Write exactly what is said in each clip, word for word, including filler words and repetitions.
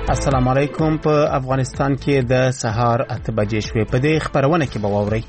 السلام علیکم. په افغانستان کې د سهار اته بجې شوې. په دې خبرونه کې به واورئ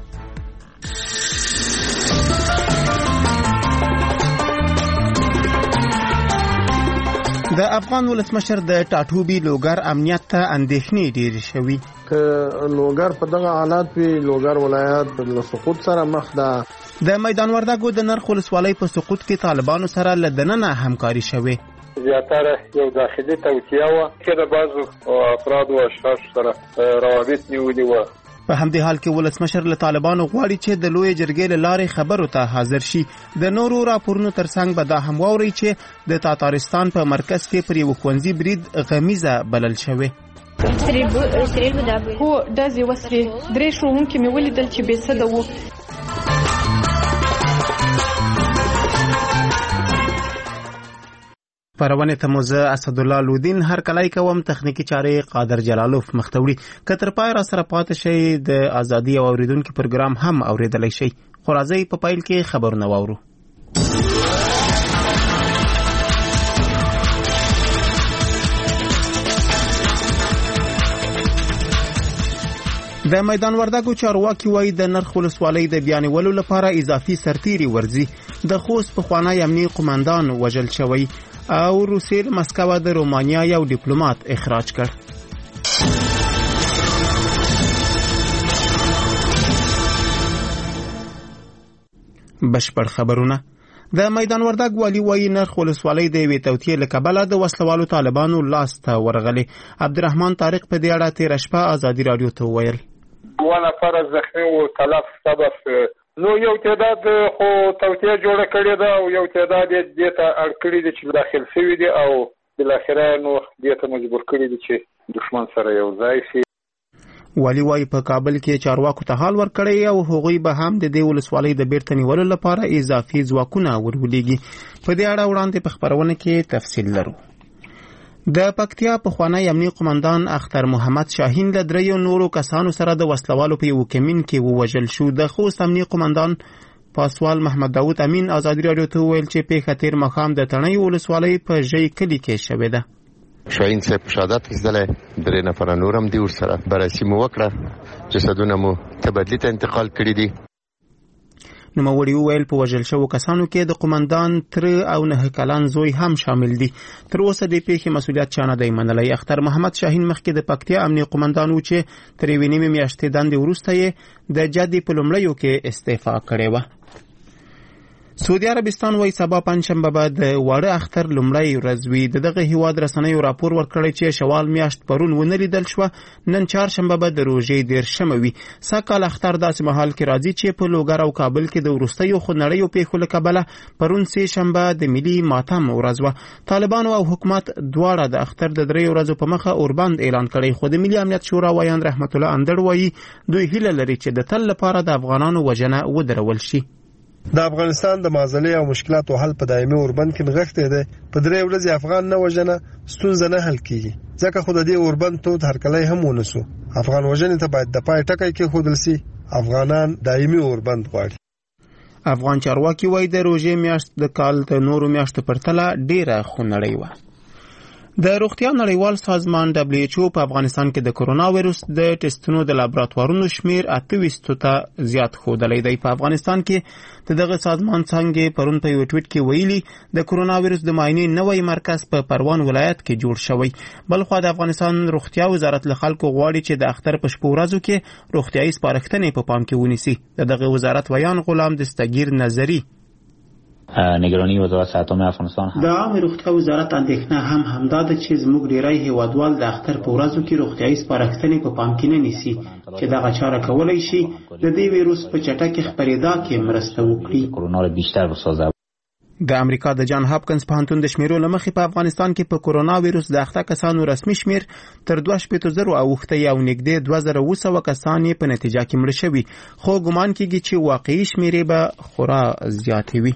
د افغان ولسمشر د ټاټوبي لوګر امنیت ته اندېښنې ډېرې شوي. که لوګر په دغه حالات وي، لوګر ولایت له سقوط سره مخ ده. د میدان وردګو د نرخ ولسوالۍ په سقوط کې طالبانو سره له دننه همکاري شوې. زیاتره یو داخلي توطیه وه چې د بعضو افرادو او اشخاصو سره روابط نیولي وه. په همدې حال کې ولسمشر له طالبانو غواړي چې د لویې جرګې له لارې خبرو ته حاضر شي. د نورو راپورونو ترڅنګ به دا هم واورئ چې د تاتارستان په مرکز کې پر یو ښوونځي برید غمیزه بلل شوې. هو ډزې وسوې. درې ښوونکي مې ولیدل چې بې سده وو. پرونې ته مو زه اسدالله لودین هرکلی کوم. تخنیکي چارې قادر جلالوف مخته وړي. که تر پای را سره پاتې شئ د ازادي او اوریدونکو پروګرام هم اوریدلی شئ. خو راځئ په پیل کې خبرونه واورو. د میدان وردګو چارواکي وایي د نرخ ولسوالۍ د بیانولو لپاره اضافي سرتیري ورځي. د خوست پخوانی امنیي قماندان وژل شوی او روسیې مسکو د رومانیا یو ډیپلوماټ اخراج کړ. بشپړ خبرونه. د میدان وردګ والي وایي نرخ ولسوالۍ د یوې توطیې له کبله د وسلوالو طالبانو لاس ته ورغلې. عبدالرحمن طارق په دې اړه تېره شپه ازادي راډیو ته وویل اووه نفره زخمي و، تلف سبب نو یو تعداد خو توطیه جوړه کړې ده او یو تعداد یې دې ته اړ کړي دي چې داخل شوي دي او بالاخره نو دې ته مجبور کړي دي چې دښمن سره یو ځای شي. والي وايي په کابل کې چارواکو ته حال ورکړی او هغوی به هم د دې ولسوالۍ د بیرته نیولو لپاره اضافي ځواکونه ورولېږي. په دې اړه وړاندې په خبرونه کې تفصیل لرو. د پکتیا پخوانی امنیي قماندان اختر محمد شاهین له دریو نورو کسانو سره د وسلوالو په یو کمین کې ووژل شو. د خوست امنیي قماندان پاسوال محمد داود امین ازادي راډیو ته وویل چې پیښه تیر ماښام د تڼۍ ولسوالۍ په ژۍ کلي کې شوې ده. شاهین صاحب شهادت ایستلی، درې نفره نور هم دي ورسره. بررسي مو وکړه، جسدونه مو تبدلي ته انتقال کړي دي. نوموړي وویل په وژل شوو کسانو کې د قماندان تره او نه کلن زوی هم شامل دي. تر اوسه د پیښې مسؤلیت چا نه دی منلی. اختر محمد شاهین مخکې د پکتیا امنیي قماندان و چې تر یوې نیمې میاشتې دندې وروسته یې د جدې په لومړیو کې استعفا کړې وه. سعودي عربستان وایي سبا پنجشنبه به د واړه اختر لومړی ورځ وي. د دغه هیواد رسنیو راپور ورکړی چې شوال میاشت پرون ونه لیدل شوه، نن چهارشنبه به د روژې دېرشمه وي. سږکال اختر داسې مهال کې راځي چې په لوګر او کابل کې د وروستیو خونړیو پیښو له کبله پرون سې شنبه د ملي ماتم ورځ وه. طالبانو او حکومت دواړه د اختر د درې ورځو په مخه اوربند اعلان کړی، خو د ملي امنیت شورا ویاند رحمت الله اندړ وایي دوی هیله لري چې د تل لپاره د افغانانو وژنه ودرول شي. د افغانستان د معضلې او مشکلاتو حل په دایمي اوربند کې نغښتی دی. په درې ورځې افغان نه وژنه ستونزه نه حل کیږي، ځکه خو د دې اوربند تود هرکلی هم ونسو. افغان وژنې ته باید د پای ټکی کېښودل سي. افغانان دایمي اوربند غواړي. افغان چارواکي وایي د روژې میاشت د کال د نورو میاشتو پرتله ډېره خونړۍ وه. د روغتیا نړیوال سازمان دبلیو ایچ او په افغانستان کې د کرونا وایرس د ټیسټونو د لابراتوارونو شمیر اته ویشتو ته زیات ښودلی دی. په افغانستان کې د دغه سازمان څنګه پرون په یو ټویټ کې ویلي د کرونا وایرس د معاینې نوی مرکز په پروان ولایت کې جوړ شوی. بلخوا د افغانستان روغتیا وزارت له خلکو غواړي چې د اختر په شپو ورځو کې روغتیایي سپارښتنې په پام کې ونیسي. د دغه وزارت ویان غلام دستگیر نظری نگرانی وزارت صحت عامه افغانستان هم د عامه روغتیا وزارت اندېښنه هم همدا ده چې زموږ ډیری هیوادوال د اختر په ورځو کې روغتیایي سپارښتنې په پام کې نه نیسي چې دغه چاره کولی شي د دې ویروس په چټکې خپرېدا کې مرسته وکړي. کرونا را بیشتر بسازه. د امریکا د جان هاپکنز پوهنتون د شمیرو له مخې په افغانستان کې په کرونا ویروس د اخته کسانو رسمي شمیر تر دوه شپېتو زرو اوښتی او نږدې دوه زره اوه سوه کسان یې په نتیجه کې مړه شوي، خو ګمان کېږي چې واقعي شمیرې به خورا زیاتې وي.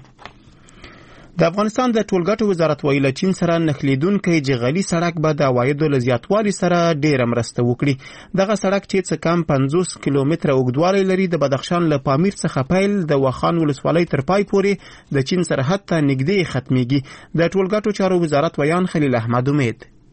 د افغانستان د ټولګټو وزارت ویل چین سره نښلېدونکی جغلي سړک به د عوایدو له زیاتوالي سره ډېره مرسته وکړي. دغه سړک چې څه کم پنځوس کیلومتره اوږدوالی لري د بدخشان له پامیر څخه پیل د واخان ولسوالۍ تر پای پورې د چین سرحد ته نږدې ختمیږي. د ټولګټو چارو وزارت ویان خلیل احمد امید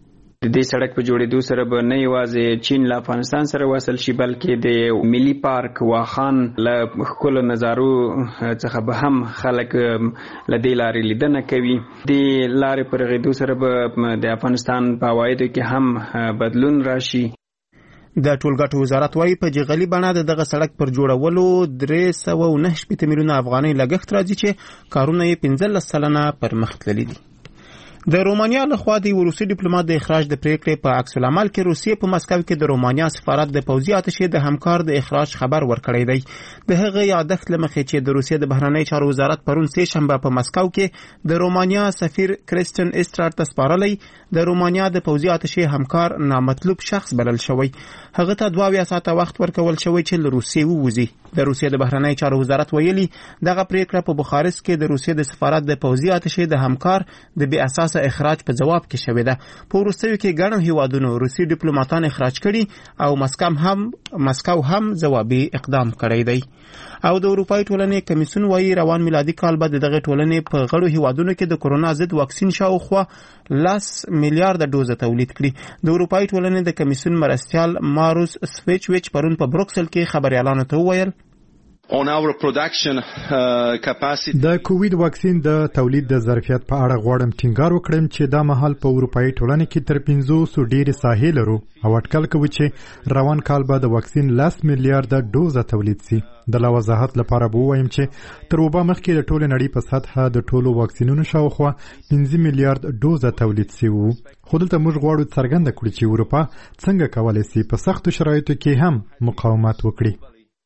د دې سړک په جوړېدو سره به نه یوازې چین له افغانستان سره وصل شي بلکې د ملي پارک واخان له ښکلو نظارو څخه به هم خلک له دې لارې لیدنه کوي. د لارې په رغېدو سره به د افغانستان په عوایدو کې هم بدلون راشي. د ټولګټو وزارت وايي په جغلي بڼه د دغه سړک پر جوړولو درې سوه او نهه شپېته میلیونه افغانۍ لګښت راځي چې کارونه یې پنځلس سلنه پرمخ تللي دي. د رومانیا لخوا د روسي ډیپلوماټ د اخراج د پریکړې په عکس العمل کې روسیې په مسکو کې د رومانیا سفارت د پوځي اتشې د همکار د اخراج خبر ورکړی دی. د هغه یادښت له مخې چې د روسیې د بهرنۍ چارو وزارت پرون سه شنبه په مسکو کې د رومانیا سفیر کریستن استرار ته سپارلی د رومانیا د پوځي اتشې همکار نامطلوب شخص بلل شوی. هغه ته دوه اویا ساعته وخت ورکول شوی چې له روسیې ووځي. د روسیې د بهرنۍ چارو وزارت ویلي دغه پریکړه په بخارست کې د روسیې د سفارت د پوځي اتشې د همکار د بې اساسه اخراج په جواب کې شوې ده. په وروستیو کې ګڼو هیوادونو روسي ډیپلوماټان اخراج کړي او مسکو هم مسکو هم ځوابي اقدام کړی دی. او د اروپای ټولنې کمیسیون وايي روان میلادي کال به دغه ټولنې په غړو هیوادونو کې د کورونا ضد واکسین شاوخوا لس میلیارډ ډوزه تولید کړي. د اروپای ټولنې د کمیسیون مرستیال ماروس سویچویچ پرون په بروکسل کې خبريالانو ته وویل On our production uh, capacity د کووید واکسین د تولید د ظرفیت په اړه غواړم ټینګار وکړم چې دا مهال په اروپאי ټولنه کې تر پنځوس ډېرې ساحې لرو او اټکل کوي چې روان کال به د واکسین لس میلیارډ ډوزه تولید شي. د لا وضاحت لپاره به وایم چې تر اوبه مخکې د ټولې نړۍ په سطحه د ټولو واکسینونو شاوخوا پنځه میلیارډ ډوزه تولید شي وو. خو دلته موږ غواړو څرګنده کړو چې اروپا څنګه کولی شي په سختو شرایطو کې هم مقاومت وکړي.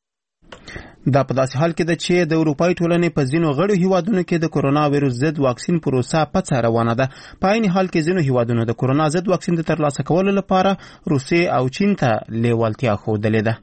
دا په داسې حال کې ده چې د اروپای ټولنې په ځینو غړو هیوادونو کې د کورونا ویروس ضد واکسین پروسه پڅه روانه ده. په عین حال کې ځینو هیوادونو د کورونا ضد واکسین د ترلاسه کولو لپاره روسیې او چین ته لیوالتیا ښودلې ده.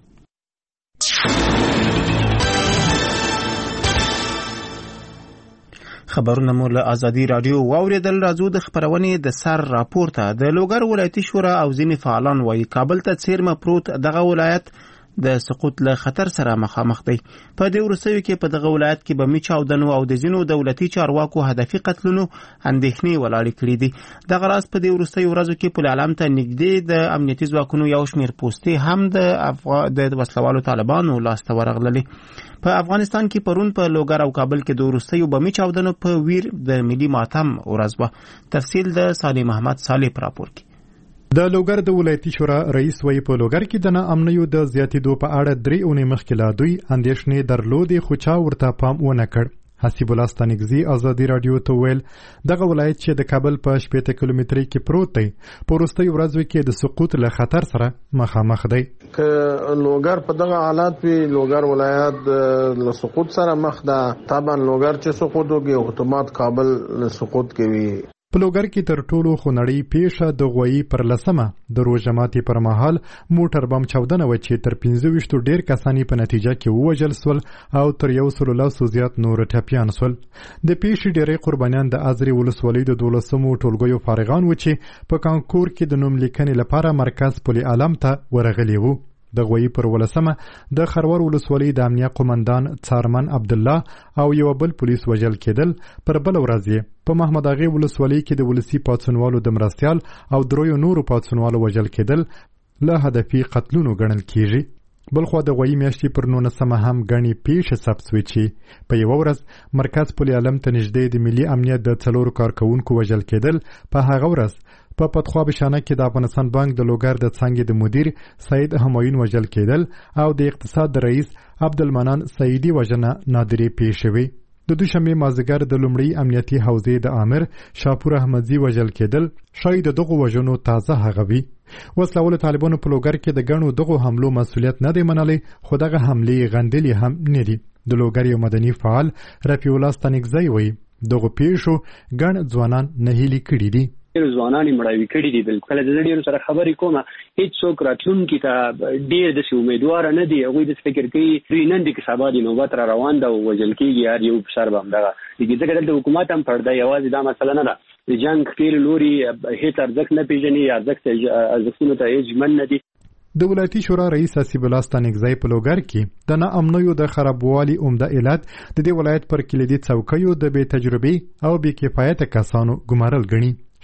خبرونه مو له ازادي رادیو واوریدل. راځو د خبرونې د سر راپورته. د لوګر ولایتي شورا او ځینې فعالان وايي کابل ته څیرمه پروت دغه ولایت د سقوط له خطر سره مخامخ دی. په دې وروستیو کې په دغه ولایت کې بمي چاودنو او د ځینو دولتي چارواکو هدفي قتلونو اندېښنې ولاړې کړې دي. دغه راز په دې وروستیو ورځو کې پل علم ته نږدې د امنیتي ځواکونو یو شمېر پوستې هم د افغا... د وسلوالو طالبانو لاسته ورغللې. په افغانستان کې پرون په لوګر او کابل کې د وروستیو بمي چاودنو په ویر د ملي ماتم ورځ وه. تفصیل د صالح محمد صالح په راپور کې. د لوګر د ولایتي شورا رئیس وایي په لوګر کې د ناامنیو د زیاتېدو په اړه درې اونۍ مخکې لا دوی اندېښنې درلودې خو چا ورته پام ونه کړ. حسیب الله ستانکزي ازادي رادیو ته ویل دغه ولایت چې د کابل په شپېته کیلومترۍ کې پروت دی په وروستیو ورځو کې د سقوط له خطر سره مخامخ دی. که لوګر په دغه حالات وي لوګر ولایت له سقوط سره مخ ده. طبعا لوګر چې سقوط وکړي اتومات کابل سقوط کوي. په لوګر کې تر ټولو خونړۍ پیښه د غویي پر لسمه د روژه ماتي پر مهال موټر بم چاودنه و چې تر پنځه ویشتو ډیر کسانی په نتیجه کې ووژل سول او تر یو سل لسو زیات نور ټپیان سول. د پیښې ډیری قربانیان د ازرې ولسوالۍ د دولسمو ټولګیو فارغان و چې په کانکور کې د نوم لیکنې لپاره مرکز پل علم ته ورغلي وو. د غویي پر ولسمه د خرور ولسوالۍ د امنیه قومندان څارمن عبدالله او یو بل پولیس وژل کېدل. پر بل ورځ په محمد اغې ولسوالۍ کې د ولسي پاڅونوالو د مرستیال او دریو نورو پاڅونوالو وژل کېدل له هدفي قتلونو ګڼل کیږي. بلخوا د غویي میاشتې پر نولسمه هم ګڼې پیښې ثبت سوې چې په یوه ورځ مرکز پل علم ته نږدې د ملي امنیت د څلورو کارکوونکو وژل کېدل. په هغه ورځ په پتخوا بشانه کې د افغانستان بانک د لوګر د څانګې د مدیر سید همایون وژل کېدل او د اقتصاد د رئیس عبدالمنان سعیدي وژنه نادرې پیښ شوې. د دوشنبې مازدیګر د لومړۍ امنیتي حوزې د امر شاپور احمدزي وژل کېدل شاید د دغو وژنو تازه هغه وي. وسلوالو طالبانو په لوګر کې د ګڼو دغو حملو مسؤلیت نه دی منلی خو دغه حملې غندلې هم نه دي. د لوګر یو مدني فعال رفیع الله ستانکزی وایي دغو پیښو ګڼ ځوانان نهیلي کړي دي. ځوانان یې مړاوي کړي دي. بالکل د ډېرو سره خبرې کومه هیڅوک راتلونکي ته ډېر داسې امیدواره نه دي. هغوی داسې فکر کوي دوی نن دي که سبا دي نوبت را روان ده او وژل کېږي هر یو په سر به همدغه کېږي. ځکه دلته حکومت هم پرده یوازې دا مسله نه ده. د جنګ ښکېل لوري هېڅ ارزښت نه پېژني ارزښتونو ته هېڅ ژمن نه دي. د ولایتي شورا رئیس حسیب الله ستانکزی په لوګر کې د ناامنیو د خرابوالي عمده علت د دې ولایت پر کلیدي څوکیو د بې تجربې او بې کفایته کسانو ګمارل ګڼي.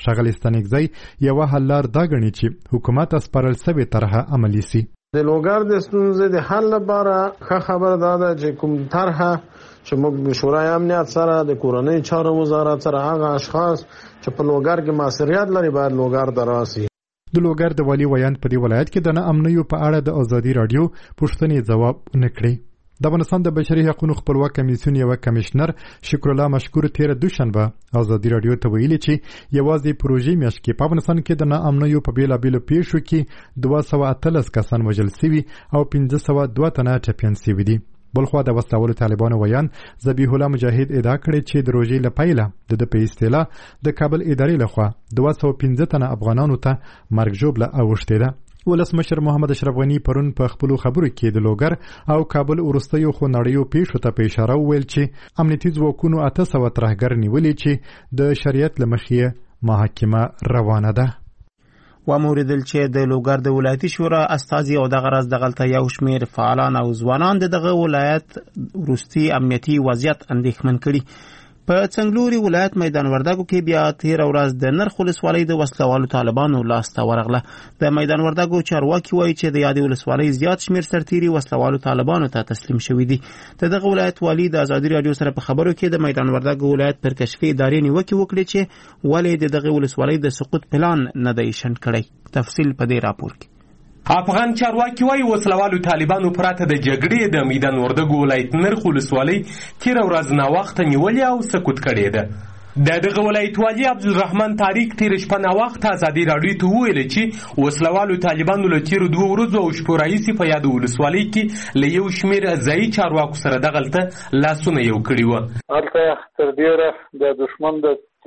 ښاغلی ستانکزی یوه حل لار دا ګڼي چې حکومت سپارل سوې طرحه عملي سي. د لوګر د ستونزې د حل لپاره ښه خبره دا ده چې کوم طرحه چې موږ شورای امنیت سره د کورنۍ چارو وزارت سره هغه اشخاص چې په لوګر کې مسؤلیت لري باید لوګر ته راسي. د لوګر د والي ویاند په دې ولایت کې د نه امنیو په اړه د ازادي راډیو پوښتنې ځواب نه کړی. د افغانستان د بشري حقوقو خپلواک کمیسیون یو کمشنر شکر الله مشکور تیر دوشنبه ازادي راډیو ته ویلي چې یوازې پروژې میاشت کې په افغانستان کې د نه امنیو په بیلابیلو پیښو کې دوه سوه اتلس کسان وژل سوي او پنځه سوه دوه تنه ټپیان سوي دي. بلخوا د وسلوالو طالبانو ویان ذبیح الله مجاهد ادعا کړې چې د روژې له پیله د ده په اصطلاح د کابل ادارې لخوا دوه سوه پنځه تنه افغانانو ته مرګ ژوبله اوښتې ده. ولسمشر محمد اشرف غني پرون په خپلو خبرو کې د لوګر او کابل وروستیو خونړیو پیښو ته په اشاره وویل چې امنیتي ځواکونو اته سوه ترهګر نیولي چې د شریعت له مخې محاکمه روانه ده. وموریدل چې د لوګر د ولایتي شورا استازي او دغه راز دغلته یو شمیر فعالان او ځوانان د دغه ولایت وروستي امنیتي وضعیت اندېښمن کړي. په څنګلوري ولایت میدان وردګو کې بیا تیر ورځ د نرخ ولسوالۍ د وسلوالو طالبانو لاسته ورغله. د میدان وردګو چارواکي وایي چې د یادې ولسوالۍ زیات شمیر سرتیري وسلوالو طالبانو ته تسلیم شوي دي. د دغه ولایت والي د ازادي راډیو سره په خبرو کې د میدان وردګو ولایت پر کشفي ادارې نیوکې وکړې چې ولې د دغه ولسوالۍ د سقوط پلان نه دی شنډ کړی. تفصیل په دې راپور کې. افغان چارواکي وايي وسلوالو طالبانو پراته د جګړې د میدان وردګو ولایت نرخ ولسوالۍ تیره ورځ ناوخته نیولې او سقوط کړې ده. د دغه ولایت والي عبدالرحمن طارق تیر شپه ناوخته ازادي راډیو ته وویل چې وسلوالو طالبانو له تیرو دوه ورځو او شپو راهیسې په یادو ولسوالۍ کې له یو شمېر ځایي چارواکو سره دغلته لاسونه یو کړي وو. هلته تر ډېره د دښمن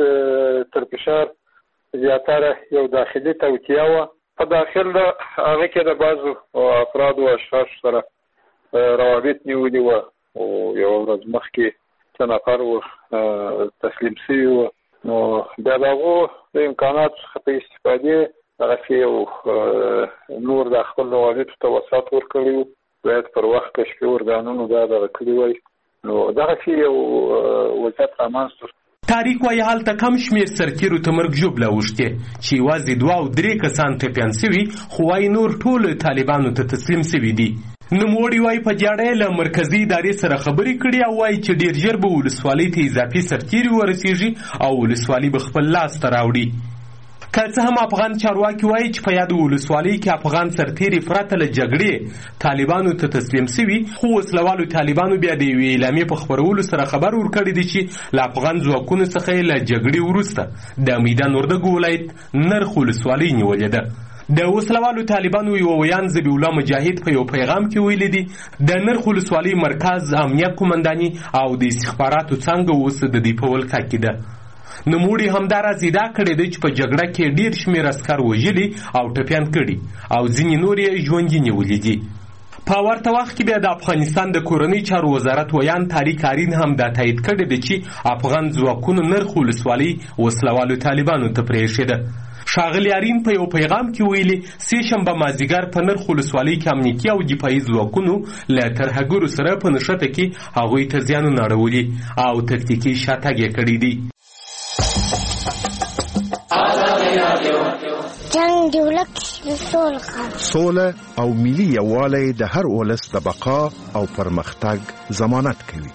د تر فشار زیاتره یو داخلي توطیه وه. په داخل د هغه کې د بعضو افرادو او اشخاصو سره روابط نیولي وه او یوه ورځ مخکې څه نفر و تسلیم سوي وو. نو بیا د هغو د امکاناتو څخه په استفادې هغسې یو نور د خپل روابطو ته وسعت ورکړی وو. باید پر وخت کشفي ارګانونو دا دغه کړي وای. نو دغسې یو وضعیت رامنځته. تاریخ وايي هلته کم شمېر سرتیرو ته مرګ ژوبله اوښتې چې یوازې دوه او درې کسان ټپیان سوي خو وايي نور ټول طالبانو ته تسلیم سوي دي. نوموړي وايي په جاړه له مرکزي ادارې سره خبرې کړي او وايي چې ډېر ژر به ولسوالۍ ته اضافي سرتیري ورسیږي او ولسوالي به خپل لاس ته راوړي. که څه هم افغان چارواکي وايي چې په یادو ولسوالۍ کې افغان سرتیري پرته له جګړې طالبانو ته تسلیم سوي خو وسلوالو طالبانو بیا د یوې اعلامیې په خپرولو سره خبر ورکړی دی چې له افغان ځواکونو څخه یې له جګړې وروسته د میدان وردګو ولایت نرخ ولسوالۍ نیولې ده. د وسلوالو طالبانو یو ویان ذبیح الله مجاهد په یو پیغام کې ویلي دي د نرخ ولسوالۍ مرکز امنیت قومنداني او د استخباراتو څانګه اوس د دې په ولکه کې ده. نوموړي همداراز ادعا کړې ده چې په جګړه کې ډېر شمېر عسکر وژلي او ټپیان کړي او ځینې نور یې ژوندي نیولي دي. په ورته وخت کې بیا د افغانستان د کورنۍ چارو وزارت ویان طارق آرین هم دا تایید کړی دی چې افغان ځواکونو نرخ ولسوالۍ وسلوالو طالبانو ته پرېښې ده. ښاغلي آرین په یو پیغام کې ویلي سې شنبه مازدیګر په نرخ ولسوالۍ کې امنیتي او دفاعي ځواکونو له ترهګرو سره په نښته کې هغوی ته زیانونه اړولي او تکتیکي شاتګ یې کړی دی. جنگ دی ولک سول خان سوله او ملي یووالی د هر ولس د بقا او پرمختګ ضمانت کوي.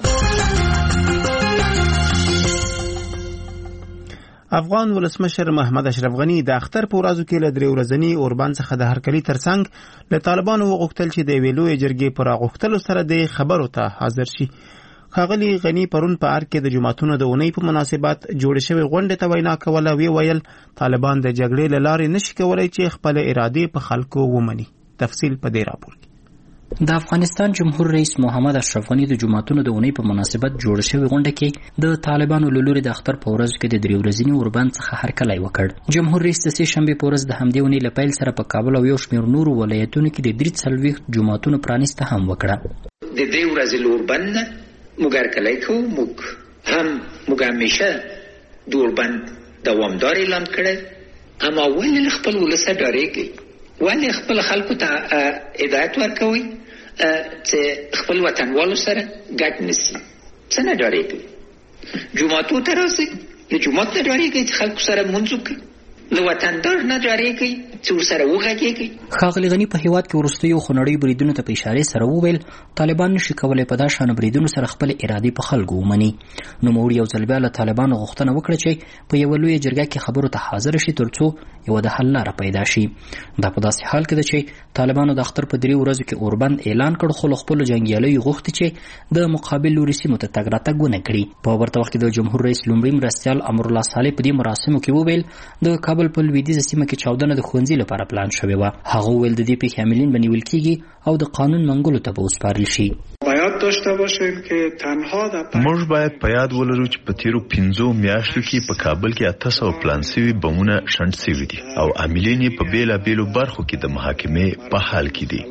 افغان ولسمشر محمد اشرف غني د اختر په ورځو کې له درې ورځني اوربان څخه د هرکلي ترڅنګ له طالبانو وغوښتل چې د یوې لویې جرګې په راغوښتلو سره د خبرو ته حاضر شي. ښاغلي غني پرون په ارګ کې د جمعتونو د اونۍ په مناسبت جوړې شوې غونډې ته وینا کوله. وی ویل طالبان د جګړې له لارې نشي کولی چې خپل ارادې په خلکو ومني. تفصیل په دې راپور کې. د افغانستان جمهور رئیس محمد اشرف غني د جمعتونو د اونۍ په مناسبت جوړ شوې غونډه کې د طالبانو له لوري د اختر په ورځ کې د درې ورځني اوربند څخه هرکلی وکړ. جمهور رئیس د سې شنبې په ورځ د همدې اونۍ له پیل سره په کابل او یو شمېر نورو ولایتونو کې د درې څلوېښت جوماتونو پرانیسته هم وکړه. د دې ورځې اوربند موږ هرکلی کوو. موږ هم موږ همیشه د اوربند دوامدار اعلان کړی. اما ولې له خپل ولسه ډارېږئ؟ ولې خپل خلکو ته هدایت ورکوئ چې خپل وطنوالو سره ګډ نسی؟ څه نه ډارېږئ؟ جوماتو ته راسئ له جومات نه ډارېږئ چې خلکو سره لمونځ وکړئ، له وطندار نه ډارېږئ چې ورسره وغږېږئ. ښاغلي غني په هیواد کې وروستیو خونړیو بریدونو ته په اشارې سره وویل طالبان نشي کولی په دا شانو بریدونو سره خپل ارادې په خلکو ومني. نوموړي یو ځل بیا له طالبانو غوښتنه وکړه چې په یوه لویه جرګه کې خبرو ته حاضر شي ترڅو یوه د حل لاره پیدا شي. دا په داسې حال کې ده چې طالبانو د اختر په درې ورځو کې اوربند اعلان کړ، خو له خپلو جنګیالیو غوښتي چې د مقابل لوري سیمو ته تګ راتګ ونه کړي. په ورته وخت کې د جمهور رئیس لومړي مرستیال امرالله صالح په دې مراسمو کې وویل د کابل په لویدیځه سیمه کې چاودنه د ښوونځي لپاره پلان شوې وه. هغه وویل د دې پیښې عاملین به نیول کېږي او د قانون منګولو ته به وسپارل شي. موږ باید په یاد ولرو چې په تیرو پنځو میاشتو کې په کابل کې اته سوه پلان سوي بمونه شنډ سوي دي او عاملین یې په بیلابیلو برخو کې د محاکمې په حال کې دي.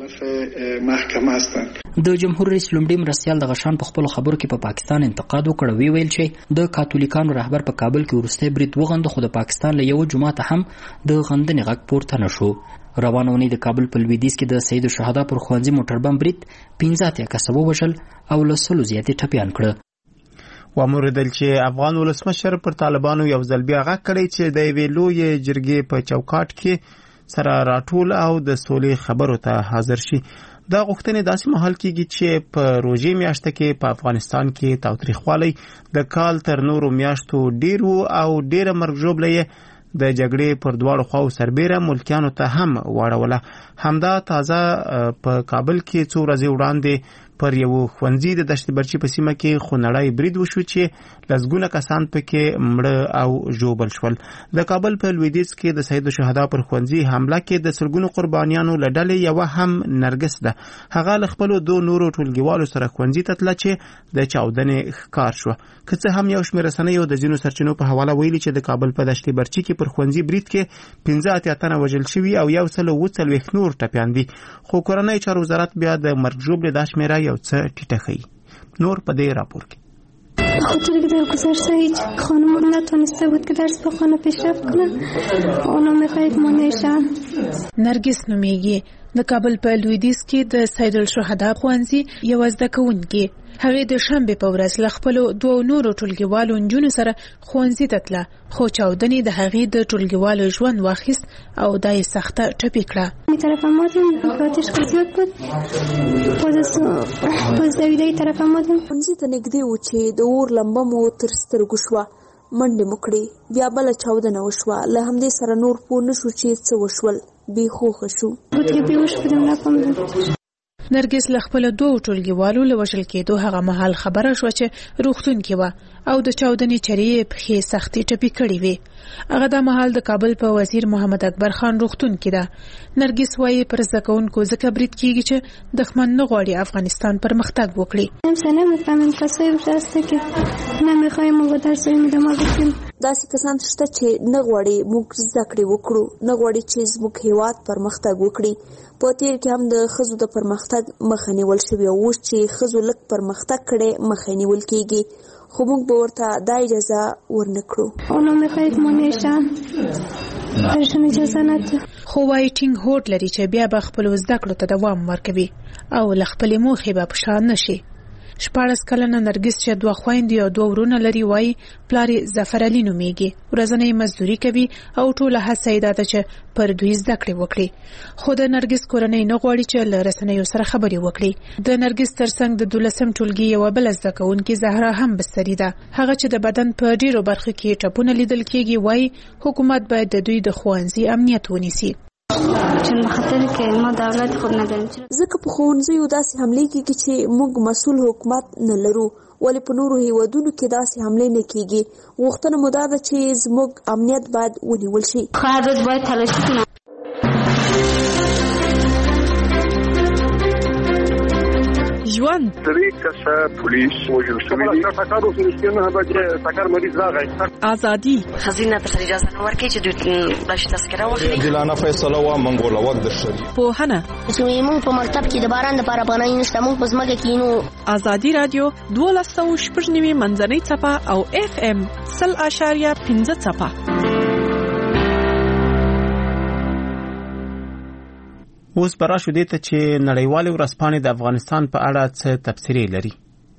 د جمهور رئیس لومړي مرستیال د غشان په خپلو خبرو کې په پا پاکستان انتقاد وکړ. وی ویل چې د کاتولیکانو رهبر په کابل کې وروستی برید وغنده، خو د پاکستان له یو جماعت هم د غندنې غږ پورته نه شو. روانه اونۍ د کابل په لویدیځ کې د سید الشهدا پر ښوونځي موټر بم برید پنځه اتیا کسه ووژل او له سلو زیاتې ټپیان کړه. واوریدل چې افغان ولسمشر پر طالبانو یو ځل بیا غږ کړی چې د یوې لویې جرګې په چوکاټ کې سره راټول او د سولې خبرو ته حاضر شي. دا غوښتنې داسې مهال کېږي چې په روژې میاشته کې په افغانستان کې تاوتریخوالی د کال تر نورو میاشتو ډیر وو او ډیره مرګ ژوبله یې د جګړې پر دواړو خواو سربیره ملکیانو ته هم واړوله. همدا تازه په کابل کې څو ورځې وړاندې پر یو ښوونځي د دشت برچي په سیمه کې خونړی برید وشو چې لسګونه کسان پکې مړه او ژوبل شول. د کابل په لویدیځ کې د سید الشهدا پر ښوونځي حمله کې د سلګونو قربانیانو له ډلې یوه هم نرګس ده. هغه له خپلو دوه نورو ټولګیوالو سره ښوونځي ته تله چې د چاودنې ښکار شوه. که څه هم یو شمېر رسنیو د ځینو سرچینو په حواله ویلي چې د کابل په دشت برچي کې پر ښوونځي برید کې پنځه اتیا تنه وژل شوي او یو سل اووه څلوېښت نور ټپیان دي، خو کورنۍ چارو وزارت بیا د مرګ ژوبلې دا شمېره یو څه ټیټه ښیي. نور په دې راپور کې خاطر که در گذشته هیچ خانم نتونسته بود که درس بخونه پیشرفت کنه. اونا میخواید ما نشن. نرگس نومیږي د کابل په لویدیځ کې د سید الشهدا ښوونځي یو زده کوونکې هغې د شنبې په ورځ له خپلو دوو نورو ټولګیوالو نجونو سره ښوونځي ته تله، خو چاودنې د هغې د ټولګیوالو ژوند واخیست او دا یې سخته ټپي کړه. طرف آمدیم آتش زیاد بود، باز دویدهی طرف آمدیم. ښوونځي ته نږدې و چې د اور لمبه مو تر سترګو شوه، منډې مو کړې، بیا بله چاودنه وشوه. له همدې سره نور پوه نه شو چې څه وشول، بې هوښه شو. نرګس له خپل دوه ټولګیوالو له وژل کېدو هغه مهال خبره شوه چې روغتون کې وه او د چاودنې چرې یې پښې سختې ټپي کړې وې. هغه دا مهال د کابل په وزیر محمد اکبر خان روغتون کې ده. نرګس وایي پر زده کوونکو ځکه برید کېږي چې دښمن نه غواړي افغانستان پرمختګ وکړي. داسې کسان شته چې نه غواړي موږ زده کړې وکړو، نه غواړي چې زموږ هېواد پرمختګ وکړي. په تیر کې هم د ښځو د پرمختګ مخه نیول شوې او اوس چې ښځو لږ پرمختګ کړی مخه نیول کېږي، خو موږ به ورته دا اجازه ورنه کړو. خو وایي ټینګ هوډ لري چې بیا به خپلو زده کړو ته دوام ورکوي او له خپلې موخې به په شا نه شي. شپاړس کلنه نرګس چې دوه خویندې او دوه ورونه لري وایي پلار یې ظفر علي نومیږي، ورځنی مزدوري کوي او ټوله هڅه یې دا ده چې پر دوی زده کړې وکړي. خو د نرګس کورنۍ نه غواړي چې له رسنیو سره خبرې وکړي. د نرګس ترڅنګ د دولسم ټولګي یوه بله زده کوونکې زهرا هم بستري ده. هغه چې د بدن په ډیرو برخو کې ټپونه لیدل کېږي وایي حکومت باید د دوی د ښوونځي امنیت ونیسي. ځکه په ښوونځیو داسې حملې کېږي چې موږ مسؤل حکومت نه لرو، ولې په نورو هیوادونو کې داسې حملې نه کېږي. غوښتنه مو دا ده چې زموږ امنیت باید ونیول شي. هر ورځ باید تلاشي کنه. ژوند درې کسه پولیس وژل شوي دي. ټکر اوس نږدې نه بجې ټکر مریض راغی. ازادي خزینه ته اجازه نه ورکړي چې دوی داسې تذکره واخلي. عادلانه فیصله ومنګوله وخت د شری پوهنه چې موږ په مکتب کې د باران لپاره پناه نشته، موږ په ځمکه کې نو. ازادي رادیو دولس سوه شپږ نوي منځنۍ څپه او اف ام سل اشاریه پنځه څپه. اوس به راشو دې ته چې نړیوالې ورځپاڼې د افغانستان په اړه څه تبصرې لري.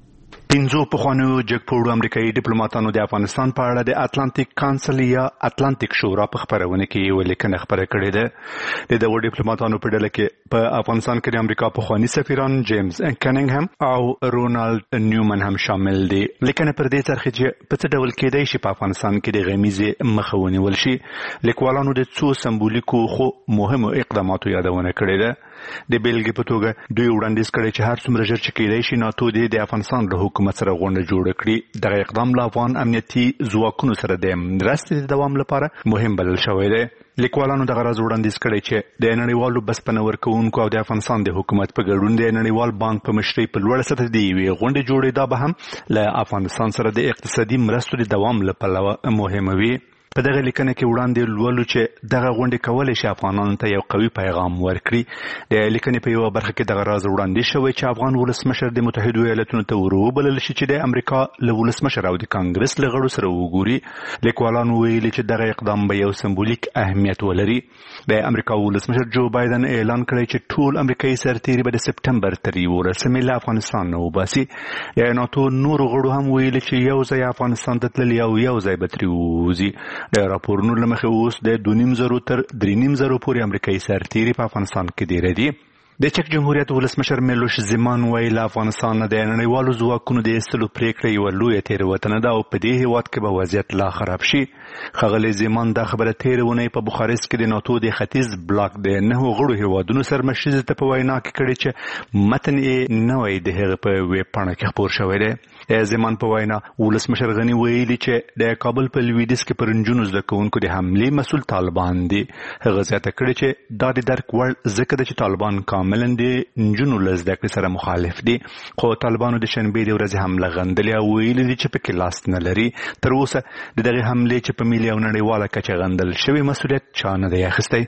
پنځو پخوانیو جګپوړو امریکایي ډیپلوماټانو د افغانستان په اړه د اتلانتیک کانسل یا اتلانتیک شورا په خبرونه کې یو لیکنه خبره کړې ده. د دغو ډیپلوماټانو په ډله کې په افغانستان کې د امریکا پخواني سفیران جیمز کنینګهم او رونالد نیومن هم شامل دي. لیکنه پر دې ترخه چې په څه ډول کېدای شي په افغانستان کې د غمیزې مخه ونیول شي. لیکوالانو د څو سمبولیکو خو مهمو اقداماتو یادونه کړې ده. د بیلګې په توګه دوی وړاندیز کړی چې هر څومره ژر چې کېدای شي ناتو د افغانستان له حکومت سره غونډه جوړه کړي. دغه اقدام له افغان امنیتي ځواکونو سره د مرستې د دوام لپاره مهم بلل شوی دی. لیکوالانو دغه راز وړاندیز کړی چې د نړیوالو بسپنه ورکوونکو او د افغانستان د حکومت په ګډون د نړیوال بانک په مشرۍ په لوړه سطح د یوې غونډې جوړېدا به هم له افغانستان سره د اقتصادي مرستو د دوام لپاره مهمه وي. په دغه لیکنه کې وړاندې لولو چې دغه غونډې کولی شي افغانانو ته یو قوي پیغام ورکړي. د لیکنې په یوه برخه کې دغه راز وړاندیز شوی چې افغان ولسمشر د متحدو ایالتونو ته ور وبلل شي چې د امریکا له ولسمشر او د کانګرس له غړو سره وګوري. لیکوالانو ویلي چې دغه اقدام به یو سمبولیک اهمیت ولري. د امریکا ولسمشر جو بایدن اعلان کړی چې ټول امریکایي سرتیري به د سپټمبر تر یولسمې له افغانستان نه وباسي. د ناتو نورو غړو هم ویلي چې یو ځای افغانستان ته تللي او یو ځای به ترې ووځي. د راپورونو له مخې اوس د دوه نیم زرو تر درې نیم زرو پورې امریکایي سرتیري په افغانستان کې ډېر دي. د چک جمهوریت ولسمشر میلوش زیمان وایي له افغانستان نه د نړیوالو ځواکونو د ایستلو پریکړه یوه لویه تېروتنه ده او په دې هېواد کې به وضعیت لا خراب شي. ښاغلی زیمان دا خبره تېره اونۍ په بخارست کې د ناتو د ختیځ بلاک د نهو غړو هېوادونو سرمشریزې ته په وینا کې کړې چې متن یې نوی د هغه په ویب پاڼه کې خپور شوی دی. زیمان په وینا ولسمشر غني ویلي چې د کابل په لویدیځ کې پر نجونو زده کوونکو د حملې مسؤل طالبان دي. هغه زیاته کړې چې دا د درک وړ ځکه ده چې طالبان کاملا د نجونو له زده کړې سره مخالف دي. خو طالبانو د شنبې د ورځې حمله غندلې او ویلي دي چې پکې لاس نه لري. تر اوسه د دغې حملې چې په ملي او نړیواله کچه غندل شوی مسؤلیت چا نه دی اخیستی.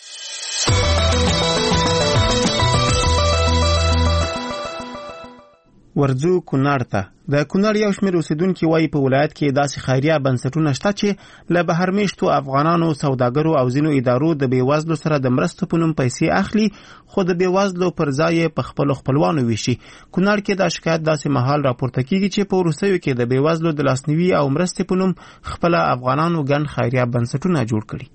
ورځو کونړ ته. د کونړ یو شمېر اوسیدونکي وایي په ولایت کې داسې خیریه بنسټونه شته چې له بهرمېشتو افغانانو سوداګرو او ځینو ادارو د بېوزلو سره د مرستو په نوم پیسې اخلي خو د بېوزلو پر ځای یې په خپلو خپلوانو ویشي. کونړ کې دا شکایت داسې مهال راپورته کیږي چې په وروستیو کې د بېوزلو د لاسنیوي او مرستې په نوم خپله افغانانو ګڼ خیریه بنسټونه جوړ کړي.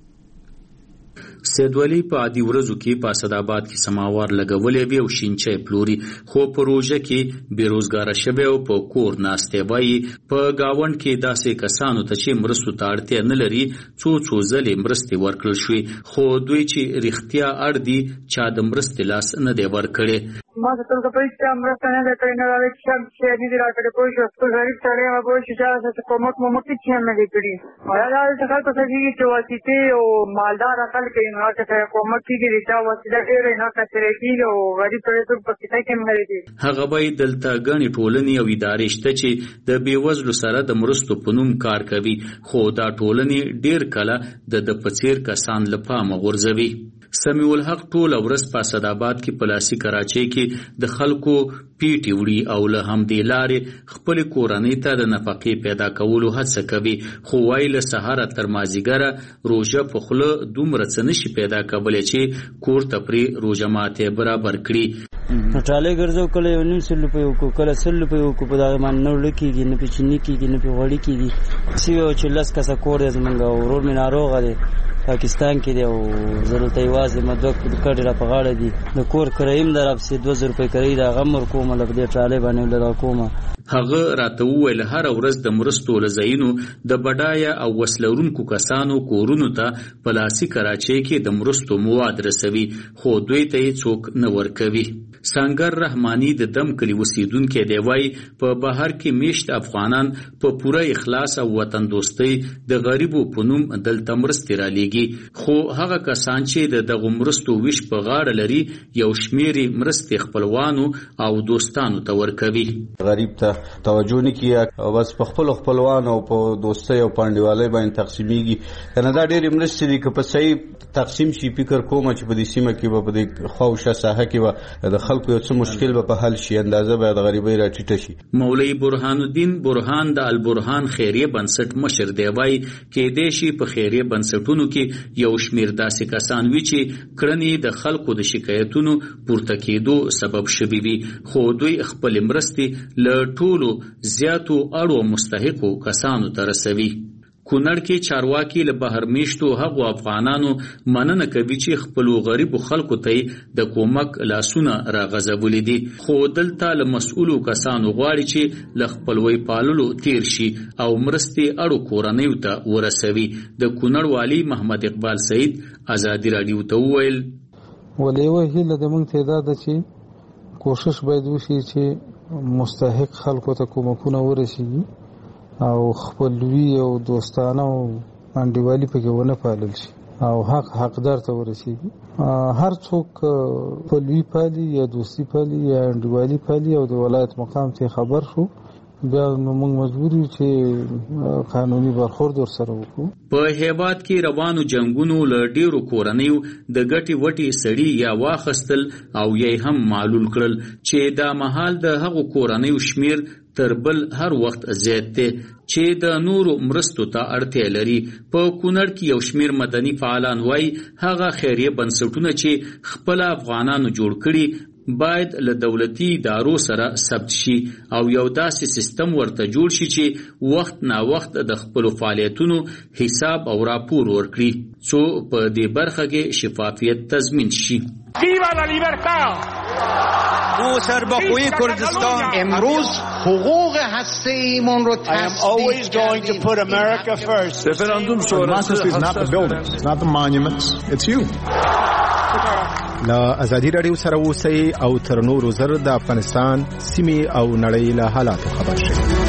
سید ولی په عادي ورځو کې په اسداباد کې سماوار لګولې وي او شینچای پلوري خو په روژه کې بیروزګاره شوی او په کور ناستې وایي په گاوند کې داسې کسانو ته چې مرستو ته اړتیا نه لري څو څو ځلې مرستې ورکړل شوې خو دوی چې رښتیا اړ دي چا د مرستې لاس نه دی ورکړی. ما ته ټول په هیڅ مرسته نه ده کړې نه راځي چې چې دې راکړې پوه شو څو غریب سړی هغه پوه شو چې څه کومک مومک هیڅ نه دی کړی. دا چې خلکو ته کېږي چې واسطې او مالدار خلک یې نو چې کومک کېږي چې واسطه ډېرې نه کچرې کېږي او غریب سړی څوک په کیسه کې نه لري. هغه باید دلته ګڼې ټولنې او ادارې شته چې د بېوزلو سره د مرستو په نوم کار کوي خو دا ټولنې ډېر کله د ده په څېر کسان له پامه غورځوي. سمیع الحق ټول ورځ په اسداباد کې پلاسي کراچۍ کې د خلکو پیټي وړي او له همدې لارې خپل کورنۍ ته د نفقې پیدا کولو هڅه کوي خو وایي له سهاره تر مازیګره روژه په خوله دومره څه نشي پیدا کولی چې کور ته پرې روژه ماتې برابر کړي. نو ټالۍ ګرځو کله یو نیم سل روپۍ وکړو کله سل روپۍ وکړو په دغې باندې نه وړه کېږي نه پې چیني کېږي نه پې غوړي کېږي. سوی و چې لس کسه کور دی زمونږ او ورور مې ناروغه دی پاکستان کې دی او زه دلته یوازې یم دوه کډې را په غاړه دي د کور کرایي هم در راپسې دوه زره روپۍ کرایي د هغه هم ورکومه له په دې ټالۍ باندې له راکومه. هغه راته وویل هره ورځ د مرستو له ځایونو د بډایه او وس لرونکو کسانو کورونو ته په لاسي کراچۍ کې د مرستو مواد رسوي خو دوی ته یې څوک نه ورکوي. سانګر رحماني د دم کلي اوسیدونکی دی وایي په بهر کې میشت افغانان په پوره اخلاص او وطن دوستۍ د غریبو په نوم دلته مرستې رالیږي خو هغه کسان چې د دغو مرستو ویش په غاړه لري یو شمېرې مرستې خپلوانو او دوستانو ته ورکوي. غریب ته توجه نه کیږي او بس په خپلو خپلوانو او په دوستۍ او پانډیوالۍ باندې تقسیمیږي. کنه دا ډېرې مرستې دي که په صحیح تقسیم شي فکر کومه چې په دې سیمه کې به په دې خواوشا ساحه کې به د خلکو یو څه مشکل به په حل شي اندازه به د غریبۍ راټیټه شي. مولوي برهان الدین برهان د البرهان خیریه بنسټ مشر دی وایي کېدای شي په خیریه بنسټونو کې کې یو شمیر داسې کسان وي چې کړنې د خلکو د شکایتونو پورته کېدو سبب شوي وي، خو دوی خپل مرستې له ټولو زیاتو اړو مستحقو کسانو ته رسوي. کونړ کې چارواکي له بهر میشتو هغو افغانانو مننه کوي چې خپلو غریبو خلکو ته د کومک لاسونه راغځولي دي، خو دلته له مسؤلو کسانو غواړي چې له خپلوۍ پاللو تیر شي او مرستې اړو کورنیو ته ورسوي. د کونړ والي محمد اقبال سعید ازادي راډیو ته وویل ولې یوه هیله د موږ ته دا ده چې کوشش باید وشي چې مستحق خلکو ته کومکونه ورسیږي او خپلوي او دوستانه او انډیوالي پکې ونه پالل شي او حق حقدار ته ورسیږي. هر څوک خپلوي پالي یا دوستي پالي یا انډیوالي پالي او د ولایت مقام ته خبر شو، بیا نو موږ مجبور یو چې قانوني برخورد ورسره وکړو. په هیواد کې روانو جنگونو له ډیرو کورنیو د ګټي وټي سړي یا واخستل او یې هم معلول کړل چې دا مهال د هغو کورنیو شمیر تر بل هر وخت زیات دی چې د نورو مرستو ته اړتیا لري. په کونړ کې یو شمیر مدني فعالان وایي هغه خیریه بنسټونه چې خپل افغانانو جوړ کړي باید له دولتي ادارو سره ثبت شي او یو داسې سیستم ورته جوړ شي چې وخت نا وخت د خپلو فعالیتونو حساب او راپور ورکړي څو په دې برخه کې شفافیت تضمین شي. Viva la libertad! او سربخوی کردستان امروز حقوق هسته‌ایمون رو I am always going to put America first. Referendum شورای is not the buildings, it's not the monuments, it's you. لا ازادي راډیو سره اوسئ او تر نورو زر د افغانستان سیمې او نړۍ له حالاتو خبر شئ.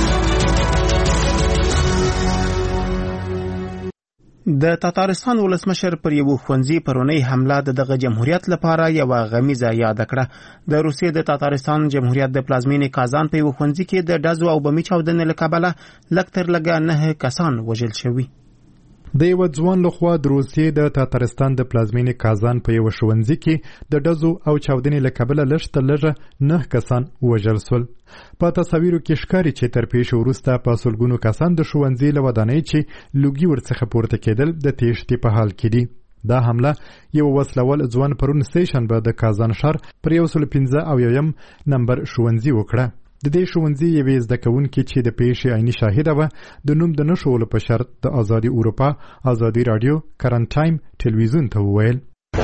د تاتارستان ولسمشر پر یو ښوونځي پرونی حمله د دغه جمهوریت لپاره یو غمیزه یاد کړه. د روسیې د تاتارستان جمهوریت د پلازمینې کازان په یو ښوونځي کې د ډزو او بمي چاودنې له کبله لږ تر لږه نه کسان وژل شوي. د یو ځوان لخوا د روسیې د تاتارستان د پلازمینې کازان په یو ښوونځي کې د ډزو او چاودنې له کبله لږ تر لږه نه کسان وژل شول. په تصاویرو کې ښکاري چې تر پیښې وروسته په سلګونو کسان د ښوونځي له ودانۍ چې لوګي ورڅخه پورته کېدل د تېښتې په حال کې دي. دا حمله یو وسلوال ځوان پرون سټیشن به د کازان ښار پر یو سل پنځه او یویم نمبر ښوونځي وکړه. د دې ښوونځي یوې زده کوونکې چې د پیښې عیني شاهده وه د نوم د نه ښوولو په شرط د ازادي اروپا ازادي راډیو کرنټ ټایم ټلویزیون ته وویل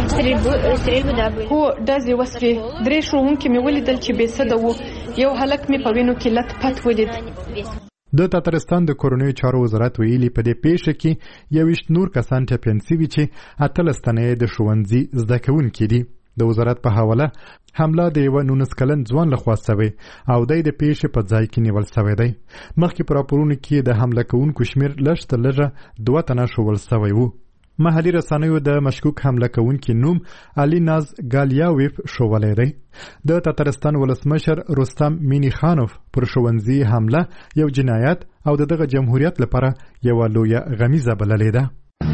هو ډزې وسوې. درې ښوونکي مې ولیدل چې بېسده وو. یو هلک مې په وینو کې لت پت ولید. د تاتارستان د کورنیو چارو وزارت ویلي په دې پیښه کې یوویشت نور کسان ټپیان سوي چې اتلس تنه یې د ښوونځي زده کوونکي دي. د وزارت په حواله حمله د یو نولس کلن ځوان لخوا شوې او د دې پیښې په ځای کې نیول شوی دی. مخکې په راپورونو کې د حمله کوونکو شمیر لږ تر لږه دوه تنه ښوول شوی وو. محلي رسنیو د مشکوک حمله کوونکي نوم علي ناز ګالیاویف ښوولی دی. د تاتارستان ولسمشر رستم مینیخانوف پر ښوونځي حمله یو جنایت او د دغه جمهوریت لپاره یوه لویه غمیزه بللې ده.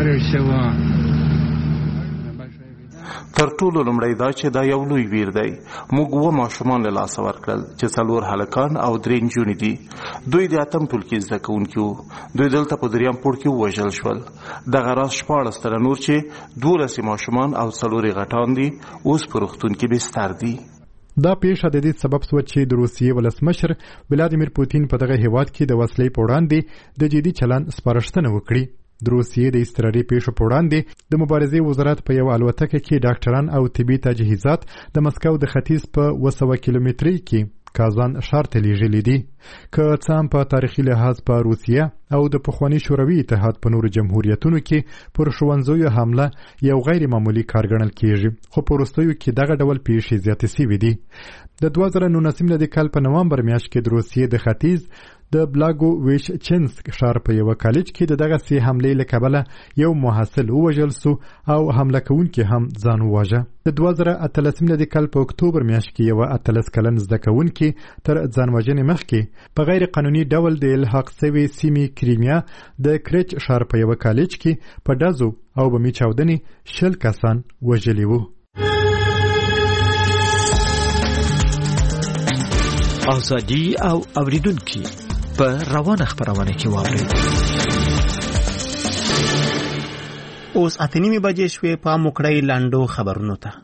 تر ټولو لومړی دا چې دا یو لوی ویر دی. موږ اووه ماشومان له لاسه ورکړل چې څلور هلکان او درې نجونې دي. دوی د اتم ټولګي زده کوونکي وو. دوی دلته په دریم پوړ کې ووژل شول. دغه راز شپاړس تنه نور چې دولس ماشومان او څلور یې غټان دي اوس په روغتون کې بستر دي. دا پیښه د دې سبب شوه چې د روسیې ولسمشر ولادیمیر پوتین په دغه هیواد کې د وسلې په وړاندې د جدي چلند سپارښتنه وکړي. د روسیې د اضطراري پیښو په وړاندې د مبارزې وزارت په یو الوتکه کې ډاکټران او طبي تجهیزات د مسکو د ختیځ په اوه سوه کیلومترۍ کې کازان ښار ته لیږلي دي. که څه هم په تاریخي لحاظ په روسیه او د پخواني شوروي اتحاد په نورو جمهوریتونو کې پر ښوونځیو حمله یو غیر معمولي کار ګڼل کیږي، خو په وروستیو کې دغه ډول پیښې زیاتې سوي دي. د دوه زره نولسم د کال په نومبر میاشت کې د روسیې د ختیځ د بلاګو ویشچنسک ښار په یو کالج کې د دغه سي حملې له کبله یو محصل ووژل سو او حمله کوونکي هم ځان وواژه. د دوه زره اتلسم د کال په اکتوبر میاشت کې یو اتلس کلن زده کوونکي تر ځان وژنې مخکې په غیر قانوني ډول د الحاق سوي سیمې کریمیا د کرچ ښار په یو کالج کې په ډزو او بمي چاودنې شل کسان وژلي وو. ازادي او اوریدونکي په روانه خبرونه کې واوري. اوس اته نیمې بجې شوې. پام وکړئ لاندو خبرونو ته.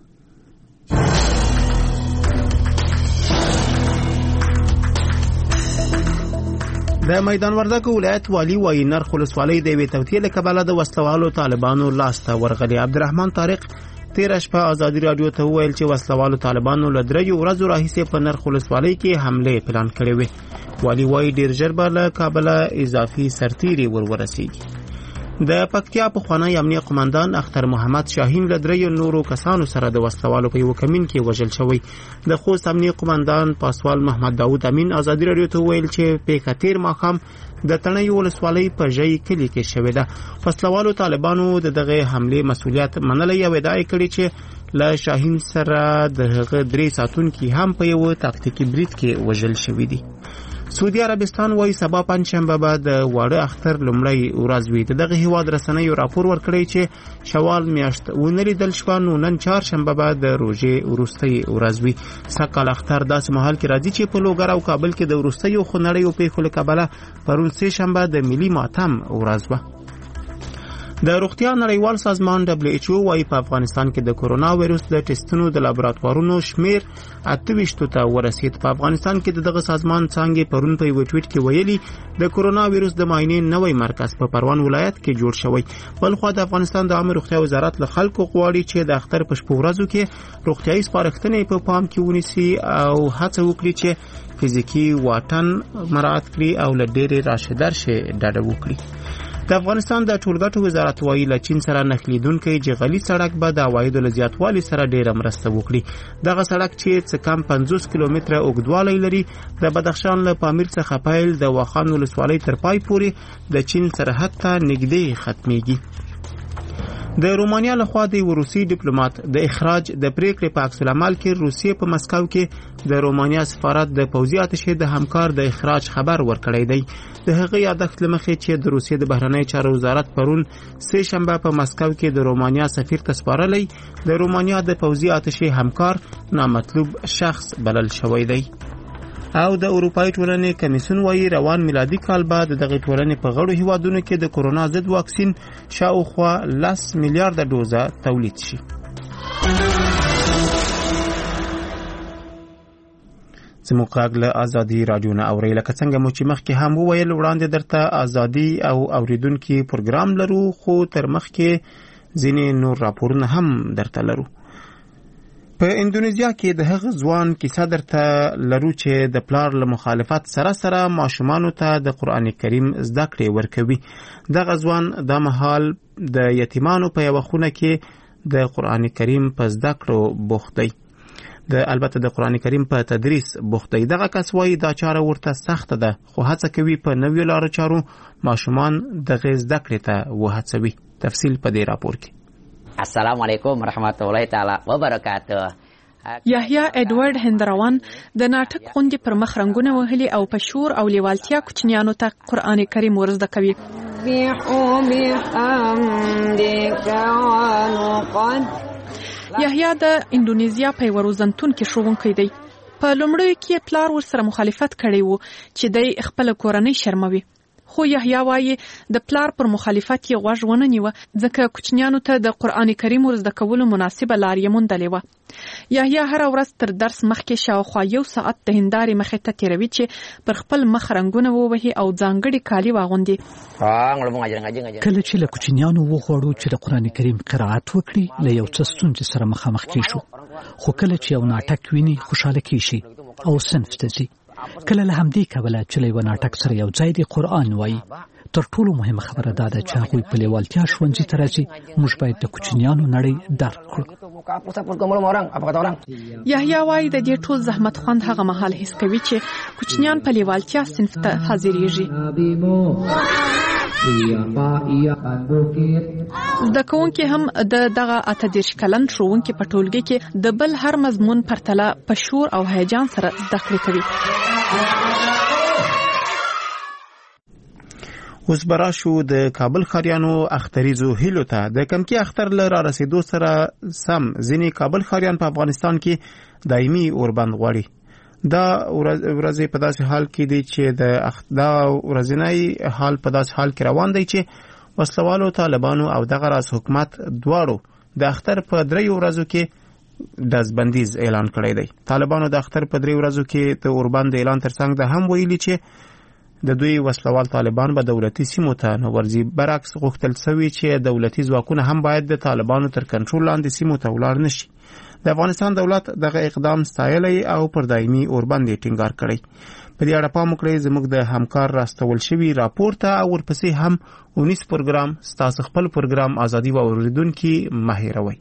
د میدان وردګ ولایت والی وایي نرخ ولسوالۍ د یوې توطیې له کبله د وسلوالو طالبانو لاسته ورغلي. عبدالرحمن طارق تیره شپه ازادي راډیو ته وویل چې وسلوالو طالبانو له دریو ورځو راهیسې په نرخ ولسوالۍ کې حملې پلان کړې وې. والی وایي ډېر ژر به له کابله اضافي سرتیري ور ورسېږي. د پکتیا پخوانی امنیه قماندان اختر محمد شاهین له دریو نورو کسانو سره د وسلوالو په یو کمین کې وژل شوی. د خوست امنیه قماندان پاسوال محمد داود امین ازادي راډیو ته ویل چې په کتیر ماخام د تڼیو ولسوالۍ په ژی کلی کې شوې ده. وسلوالو طالبانو د دغه حمله مسؤلیت منلې او ادعا کړې چې له شاهین سره د هغه درې ساتونکي هم په یو تاکتیکي برید کې وژل شوی دي. سعودي عربستان وايي سبا پنځشنبه به د واړه اختر لومړی ورځ وي. دغه هیواد رسنیو راپور ورکړی چې شوال میاشت ونه لیدل شوه، نو نن چهارشنبه به د روژې وروستۍ ورځ وي. سږکال اختر داسې مهال کې راځي چې په لوګر او کابل کې د وروستیو خونړیو پیښو له کبله پرون سه شنبه د ملي ماتم ورځ وه. د روغتیا نړیوال سازمان دبلیو ایچ او وايي په افغانستان کې د کورونا وایرس د ټیسټونو د لابراتوارونو شمیر اته ویشتو ته ورسید. په افغانستان کې دغه سازمان څنګه پرون په یو ټویټ کې ویلي د کورونا وایرس د معاینې نوې مرکز په پروان ولایت کې جوړ شوی. بلخو د افغانستان د عامه روغتیا وزارت له خلکو غواړي چې د اختر په شپو ورځو کې روغتیايي سپارښتنې په پام کې ونیسي او هڅه وکړي چې فزیکی واټن مراعات کړي او له ډېرې راشدار شي ډاډه وکړي. د افغانستان د ټولګټو وزارت وايي له چین سره نښلېدونکی جغلي سړک به د عوایدو له زیاتوالي سره ډېره مرسته وکړي. دغه سړک چې څه کم پنځوس کیلومتره اوږدوالی لري د بدخشان له پامیر څخه پیل د واخان ولسوالۍ تر پای پورې د چین سرحد ته نږدې ختمیږي. د رومانیا لخوا د روسي ډیپلوماټ د اخراج د پریکړې په عکس العمل کې روسیې په مسکو کې د رومانیا سفارت د پوځي اتشې د همکار د اخراج خبر ورکړی دی. د هغه یادښت لمخې چې د روسیې د بهرنی چارو وزارت پرون سه شنبه په مسکو کې د رومانیا سفیر ته سپارلی، د رومانیا د پوځي اتشې همکار نامطلوب شخص بلل شوی دی. او د اروپای ټولنې کمیسیون وايي روان میلادي کال بعد دغه ټولنې په غړو هیوادونو کې د کورونا ضد واکسین شاوخوا لس میلیارډ ډوزه تولید شي. زموږ غږ له ازادي راډیو نه اورئ. لکه څنګه مو چې مخکې هم وویل وړاندې درته ازادي او اوریدونکي پروګرام لرو، خو تر مخکې ځینې نور راپورونه هم درته لرو. په اندونیزیا کې د هغه ځوان کیسه درته لرو چې د پلار له مخالفت سره سره ماشومانو ته د قرآن کریم زده کړې ورکوي. دغه ځوان د مهال د یتیمانو په یوه خونه کې د قرآن کریم په زده کړو بوخت دی. د البته د قرآن کریم په تدریس بوخت دی. دغه کس وایي دا چاره ورته سخته ده، خو هڅه کوي په نویو لارو چارو ماشومان دغه زده کړې ته وهڅوي. تفصیل په دې راپور کې. السلام علیکم ورحمت الله تعالی وبرکاته. یحیی ایډورډ هندروان د ناټک غونډې پر مخ رنګونه وهلي او په شور او لیوالتیا کوچنیانو ته قرآن کریم ورزده کوي. یحیی د اندونیزیا په یوه روزنتون کې ښوونکی دی. په لومړیو کې پلار ورسره مخالفت کړی و چې دی خپله کورنۍ شرموي، خو یحیی وایي د پلار پر مخالفت یې غوږ ونه نیوه، ځکه کوچنیانو ته د قرآن کریم ورزده کولو مناسبه لار یې موندلې وه. یحیی هره ورځ تر درس مخکې شاوخوا یو ساعت د هندارې مخې ته تېروي چې پر خپل مخ رنګونه ووهي او ځانګړي کالي واغوندي. کله چې له کوچنیانو وغواړو چې د قرآن کریم قرائت وکړي، له یو څه ستونزې سره مخامخ کیږو، خو کله چې یو ناټک ویني خوشحاله کیږي او صنف ته ځي. کله له همدې کبله چې له یوه ناټک سره یو ځای دی قرآن وایي. تر ټولو مهمه خبره دا ده چې هغوی په لیوالتیا ښوونځي ته راځي. موږ باید د کوچنیانو نړۍ درک کړو. یحیی وایي د دې ټول زحمت خوند هغه مهال حس کوي چې کوچنیان په لیوالتیا صنف ته حاضرېږي. زده کوونکي هم د دغه اته دېرش کلن ښوونکي په ټولګي کې د بل هر مضمون پرتله په شور او هیجان سره زده کړې کوي. اوس به راشو د کابل ښاریانو اختریزو هیلو ته. د کمکي اختر له رارسېدو سره سم ځینې کابل ښاریان په افغانستان کې دایمي اوربند غواړي. دا ورځې په داسې حال کې دی چې د دا ورځنی حال په داسې حال کې روان دی چې وسلوالو طالبانو او دغه راز حکومت دواړو د اختر په دریو ورځو کې دزبندیز اعلان کړی دی. طالبانو د اختر په دریو ورځو کې د اوربند اعلان ترڅنګ د هم ویلي چې د دوی وسلوال طالبان به دولتي سیمو ته نه ورځي. برعکس غوښتل شوی چې دولتي ځواکونه هم باید د طالبانو تر کنټرول لاندې سیمو ته ولاړ نشي. د افغانستان دولت دغه اقدام ستایلی او پر دایمي اوربند یې ټینګار کړی. په دې اړه پام وکړئ زموږ د همکار راستول شوي راپور ته او ورپسې هم اونیس پروګرام ستاسو خپل پروګرام ازادي و اوریدونکي مه هېروئ.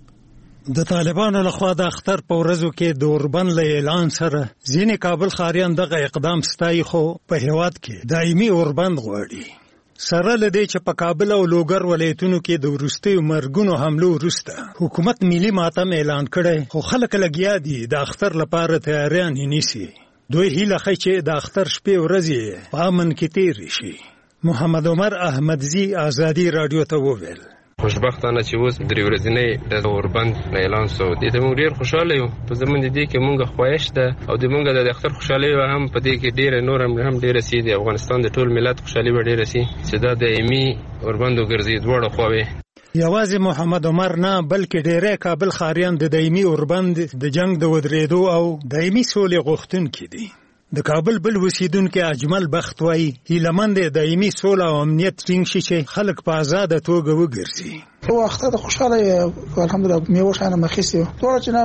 د طالبانو لخوا د اختر په ورځو کې د اوربند له اعلان سره ځینې کابل ښاریان دغه اقدام ستایي، خو په هېواد کې دایمي اوربند غواړي. سره له دې چې په کابل او لوګر ولایتونو کې د وروستیو مرګونو حملو وروسته حکومت ملي ماتم اعلان کړی، خو خلک لګیا دي د اختر لپاره تیاریان یې نیسي. دوی هیله ښیي چې د اختر شپې ورځې په امن کې تېرې شي. محمد عمر احمدزي ازادي راډیو ته وویل خوشبختانه چې اوس درې ورځې د اوربند اعلان شو، دې ته موږ ډېر خوشاله یو. په زموږ دې کې موږ خواهش ده او د موږ د اختر خوشالي هم په دې کې ډېر نور هم ډېر سي د افغانستان د ټول ملت خوشالي به ډېر سي چې دا دایمي اوربند وګرځي دواړه خواوې. یوازې محمد عمر نه بلکې ډېری کابل ښاریان د دایمي اوربند د جنگ د ودرېدو او دایمي سولې غوښتونکي دي. د کابل بل اوسیدونکي اجمل بخت وایي هیلهمند دی دایمي سوله او امنیت ټینګ شي چې خلک په ازاده توګه وګرځي. او اختر خوشاله الحمدلله میوه شانه مخیسي ټول چې نه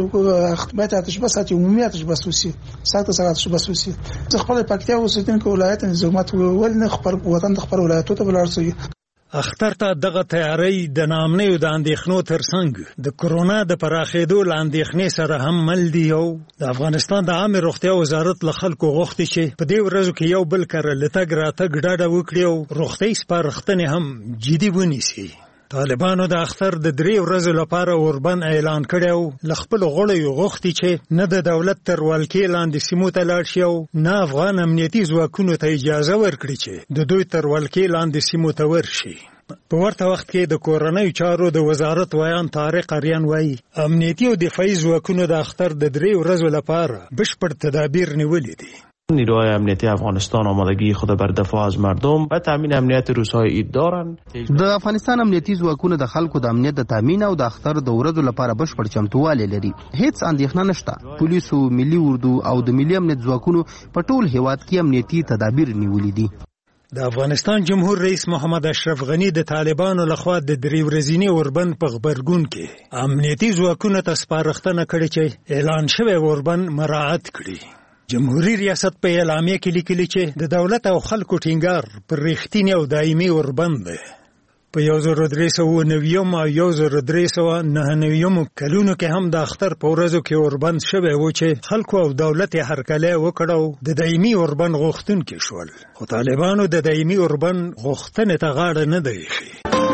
باید باید آتش بس اتي عمومي آتش بس وسی ساعت ساعت آتش بس وسی خپل پکتیا اوسیدونکو ولایت نظامت ول نه خبر وطن د خبر ولایتو ته بلارسي. اختر ته دغه تیاری د نامنیو د اندېښنو ترڅنګ د کرونا د پراخېدو له اندېښنې سره هم مل دي او د افغانستان د عامه روغتیا وزارت له خلکو غوښتي چې په دې ورځو کې یو بل کره له تګ راتګ ډاډه وکړي او روغتیایي سپارښتنې هم جدي ونیسي. طالبانو د اختر د درې ورځو لپاره اوربند اعلان کړی او له خپلو غړیو غوښتي چې نه د دولت تر ولکې لاندې سیمو ته لاړ شي او نه افغان امنیتي ځواکونو ته اجازه ورکړي چې د دوی تر ولکې لاندې سیمو ته ورشي. په ورته وخت کې د کورنیو چارو د وزارت ویان طارق اریان وایي امنیتي او دفاعي ځواکونو د اختر د درې ورځو لپاره بشپړ تدابیر نیولي دي. نیروهای امنیتی افغانستان آمادگی خود بر دفاع از مردم و تامین امنیت روزهای عید دارند. د افغانستان امنیتي ځواکونه د خلکو د امنیت د تامین او د اختر د ورځو لپاره بشپړ چمتووالی لري. هیڅ اندېښنه نشته. پولیسو، ملي اردو او د ملي امنیت ځواکونو په ټول هیواد کې امنیتي تدابیر نیولي دي. د افغانستان جمهور رئیس محمد اشرف غنی د طالبانو لخوا د درې ورځني اوربند په خبرګون کې امنیتي ځواکونو ته سپارښتنه کړې چې اعلان شوی اوربند مراعات کړي. جمهوریت ریاست په اعلامیه کې لیکلي چې د دولت او خلکو ټینګار پر رښتینی او دایمي اوربند دی. په یو زر درې سوه نویم او یو زر درې سوه نهه نویم کلونو کې هم د اختر په ورځو کې اوربند شوی و چې خلکو او دولت یې هرکلی وکړ او د دایمي اوربند غوښتونکي شول. خو طالبانو د دایمي اوربند غوښتنې ته غاړه نه دی ایښې.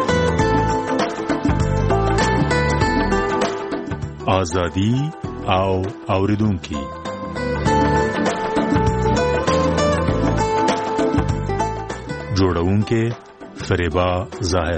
ازادي او اوریدونکي جوړونکي فریبا ظاهر.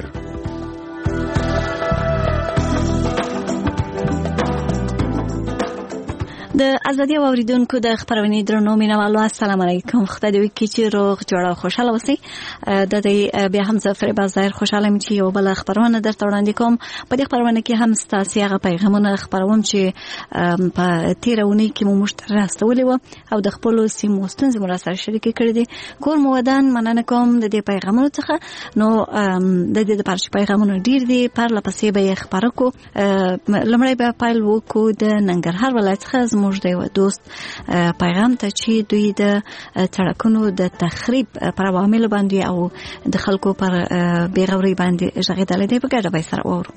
د ازادي اوریدونکو د خبرونې درنو مینوالو السلام علیکم. خدای دې وکړي چې روغ جوړ او خوشاله اوسئ. د دې بیا هم زه فریبا ظاهر خوشاله یم چې یو بل خبرونه درته وړاندې کوم. په دې خبرونه کې هم ستاسو هغه پیغامونه خبروم چې په تیرونی کې مو مشترک راستولې و او د خپل سیمو ستونزې مو سره شریک کړې دي. کور مو ودان مننه کوم د دې پیغامونو څخه. نو د دې لپاره چې پیغامونه ډیر دي پر لپسې به یې خبرو کو. لمړی به پایل وکړو د ننګرهار ولایت څخه موږ د یو دوست پیغام ته چې دوی د سړکونو د تخریب پر عواملو باندې او د خلکو پر بیغوري باندې ژغېدلې دی. په ګډه به سره وورو.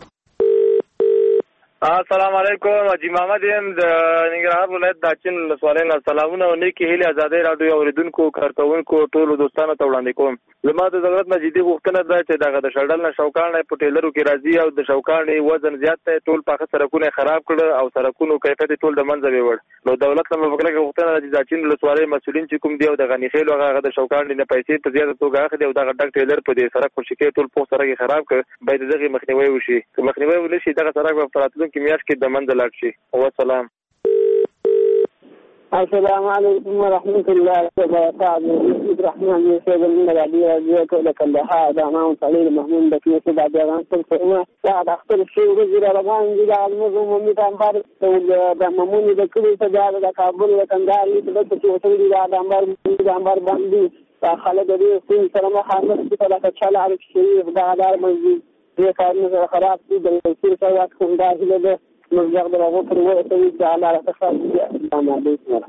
السلام علیکم. اجي محمد يم د ننګرهار ولایت د اچین ولسوالۍ نه سلامونه او نیکی هیله ازادي رادیو اوریدونکو کارکونکو ټولو دوستانو ته وړاندې کوم. زما د ضرورت نه جدي غوښتنه ده چې دغه د شړل نه شوکان په ټیلرو کې راځي او د شوکان وزن زیات دی. ټول پاخه سرکونه خراب کړ او سرکونو کیفیت ټول د منځ ویوړ. نو دولت له مفکره غوښتنه ده چې د اچین ولسوالۍ مسولین چې کوم دی او د غنی خېلو هغه د شوکان نه پیسې په زیاته توګه اخلي او دغه ډک ټیلر په دې سرک پر شکې ټول په سرک خراب کړ. باید دغه مخنیوي وشي. که مخنیوي ونشي دغه سرک په پراتلون کې میاش کې د منځ لاړ شي. او سلام. السلام عليكم ورحمة الله وبركاته. الرحمن يسعد من العلي رضيك لك اللحاء دعنا صليل محمود بكي سبع ديغان سلسلنا بعد أختر الشيء وزير رغان جدا المظلوم وميتان بار دعمموني بكل سجال لكابل وكنداري تبت وصولي بعد أمبار ميتان بار باندي خالد دي سين سلام حامد بطلق تشال عرف الشريف دعدار منزيد هي كارنز خراب في دلسير سوات كم داخل ده مرجع بالغفر وسويت على تخاف السلام عليكم.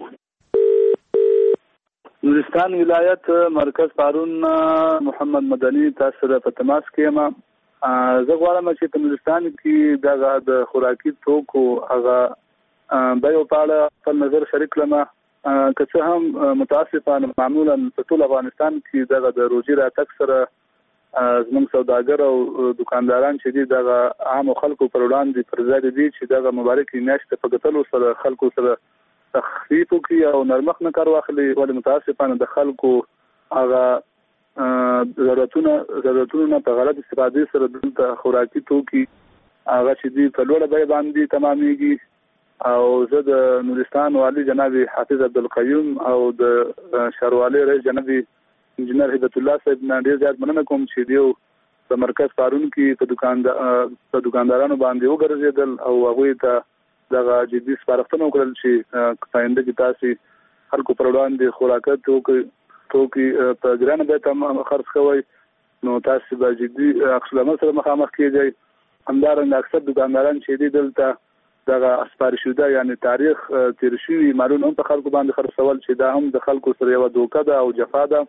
نورستان ولایت مرکز پارون محمد مدني تاسو په تماس کې ما زه غواړم چې په نورستان کې د خوراکي توکو هغه به یو پاړه په نظر شریک لمه که څه هم متاسفانه معمولا په ټول افغانستان کې دغه د روزي راتګ سره زموږ سوداګر او دکانداران چې دي دغه عام خلکو پر وړاندې پر ځای دي چې دغه مبارک میاشت په ګټلو سره خلکو سره تخفیف وکړي او نرمښت نه کار واخلي ولې متاسفانه د خلکو هغه ضرورتونه ضرورتونه په غلط استفاده سره دلته خوراکي توکي هغه چې دي په لوړه بیه باندې تمامېږي او زه د نورستان والي جناب حافظ عبدالقیوم او د ښاروالۍ رئیس جناب انجینر هدایت الله صاحب نه ډیر زیات مننه کوم چې دیو په مرکز پارون کې په دکاندار په دکاندارانو باندې وګرځیدل او هغه ته دغه جدي سپارښتنه وکړل چې پاینده کې تاسو خلکو پر وړاندې خوراکات توکي توکي په ګرانه به تم خرڅ کوي نو تاسو به جدي اقسام سره مخامخ کیږئ. همدارنګه اکثر دکانداران چې دي دلته دغه اسپارشوده یعنی تاریخ تیر شوی معلوم هم په خلکو باندې خرڅول چې دا هم د خلکو سره یو دوکه ده او جفا ده.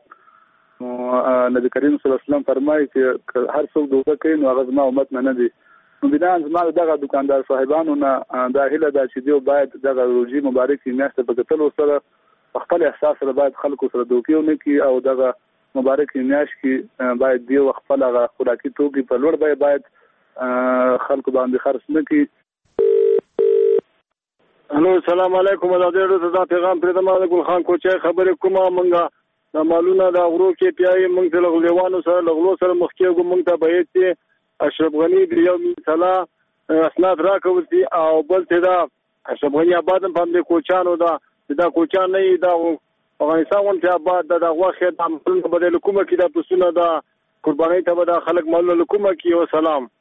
نبی کریم صلی الله علیه وسلم فرمایي چې هر څوک دوکه کوي نو هغه زما امت نه دي. نو بنا زما دغه دکاندار صاحبانو نه دا هیله ده چې دیو باید دغه روزي مبارک میاشت په ګټلو سره خپل احساس سره باید خلکو سره دوکه ونه کړي او دغه مبارک میاشت کې باید دیو خپل هغه خوراکي توکي په لوړ بیه باید خلکو باندې خرڅ نه کړي. الو السلام علیکم دا ډېر د پیغام پر دمه ګل خان کوچي خبرې کومه مونږه د مالونه د غرو کې پیای مونږ ته لغلیوانو سره لغلو سره مخ کېږو مونږ ته به چې اشرف غنی د یو مثلا اسناد راکول دي او بل ته دا اشرف غنی آباد په دې کوچانو دا دا کوچان نه دا افغانستان ونته آباد د غوخه د عمل بدل کومه کې د پسونه دا قرباني ته به خلک مال کومه کې او سلام.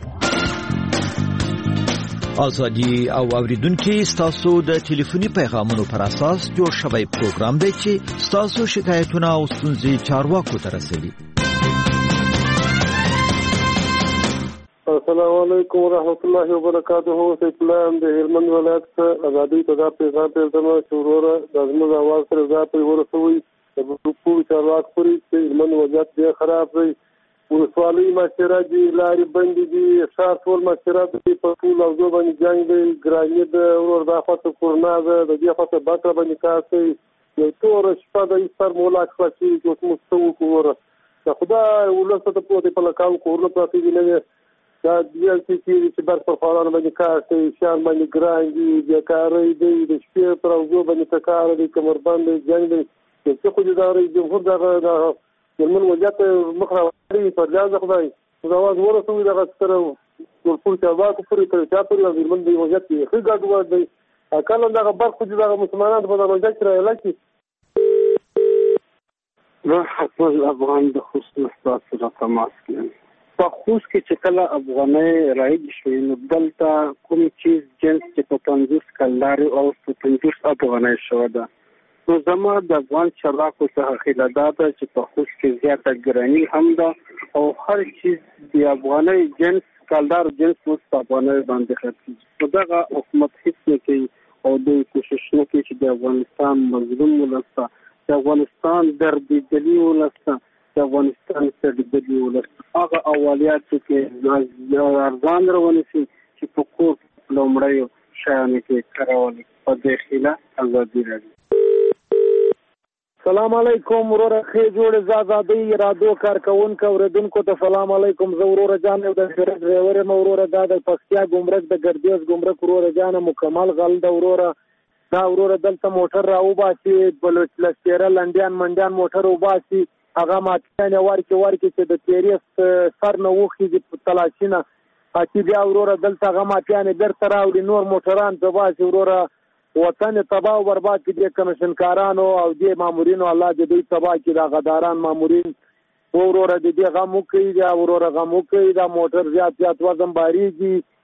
ازادي او اوریدونکو ستاسو د ټلیفوني پیغامونو پر اساس جوړ شوی پروګرام دی چې ستاسو شکایتونه او ستونزې چارواکو ته رسوي. السلام علیکم ورحمۃ اللہ وبرکاتہ. اسلام د هلمند ولایت ازادي ته پیغام پر دمه شروع د زموږ اواز سره ځای ورسوي د ټول چارواک پوری چې هلمند وضعیت ډیر خراب دی. ولسوالۍ مشره دي لارې بندې دي ښار ټول مشره دي په ټول اوځو باندې جنګ دی ګراني د ورور د خاطر کورنا ده د دې خاطر باکره باندې کاسي یو تور شپه د ایستر مولا خلاصي چې مستو کوره دا خدای ولسته ته په دې په لکاو کورنه پاتې دي نه دا د چې چې بر په فارانه باندې کاسي شان باندې ګراني د کارې دی د شپې پر اوځو باندې کار دی کمر باندې جنگ دی چې خو دې دا جمهور دا یمن وجات مخراوري پر ځای خدای دا واز ورسوي دا سره ټول چارواکو پورې تر چا پورې یمن دی وجات یې ښه ګډوډ دی اکل دا برخه چې دا مسلمانانو په دغه ځای کې راځي. زه خپل افغان د خصوص سره تماس کوم. په خصوص کې چې کله افغانۍ رایج شوې نو دلته کوم چیز جنس چې په پنځوس کلداري او په پنځوس افغانۍ شوه ده نو زما د افغان چارواکو څخه خیال ده چې په خصوص کې زیاته ګراني هم ده او هر چیز د افغانۍ جنس کلدار جنس اوس په افغانۍ باندې خرڅېږي. نو دغه حکومت هېڅ نه کوي او دوی کوشش نه کوي چې د افغانستان مظلوم ولس ته د افغانستان دردېدلي ولس ته د افغانستان سړېدلي ولس هغه اوليات چې ارزان راونیسي چې په کور لومړیو شیانو کې کارول په داخله ازادي راځي. سلام علیکم وروره خې جوړ زادادي رادو کارکونکو اوریدونکو ته سلام علیکم زه وروره جان یو د ډرایور مې وروره دا د پکتیا ګمرک د ګردیز ګمرک وروره جان مکمل غل د وروره دا وروره دلته موټر راو باسي بلوچ لسیره لندیان منډیان موټر وباسي هغه ماته ورکه ورکه چې د تیریس سر نه وخی د تلاشینه اکی بیا وروره دلته هغه ماته نه در تراوړي نور موټران زباسي وروره وطن تباہ او برباد کړي د کمیشنکارانو او د مامورینو الله دې دوی تباہ کړي دا غداران مامورین وروره دې غمو کوي دا وروره غمو کوي دا موټر زیات زیات وزن باریږي